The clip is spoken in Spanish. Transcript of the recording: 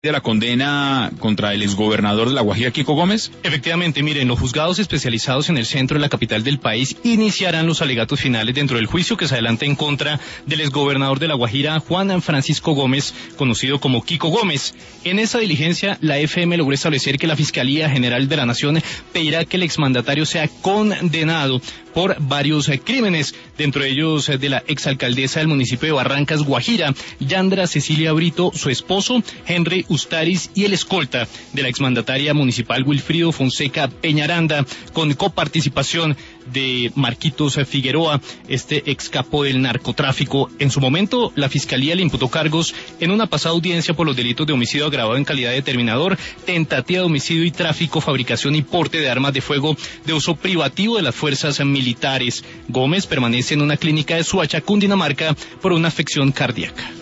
de la condena contra el exgobernador de La Guajira, Kiko Gómez? Efectivamente, miren, los juzgados especializados en el centro de la capital del país iniciarán los alegatos finales dentro del juicio que se adelanta en contra del exgobernador de La Guajira, Juan Francisco Gómez, conocido como Kiko Gómez. En esa diligencia, la FM logró establecer que la Fiscalía General de la Nación pedirá que el exmandatario sea condenado por varios crímenes, dentro de ellos de la exalcaldesa del municipio de Barrancas, Guajira, Yandra Cecilia Brito, su esposo, Henry Ustaris, y el escolta de la exmandataria municipal Wilfrido Fonseca Peñaranda, con coparticipación de Marquitos Figueroa, este ex capo del narcotráfico. En su momento, la Fiscalía le imputó cargos en una pasada audiencia por los delitos de homicidio agravado en calidad de determinador, tentativa de homicidio y tráfico, fabricación y porte de armas de fuego de uso privativo de las fuerzas militares. Gómez permanece en una clínica de Suacha, Cundinamarca, por una afección cardíaca.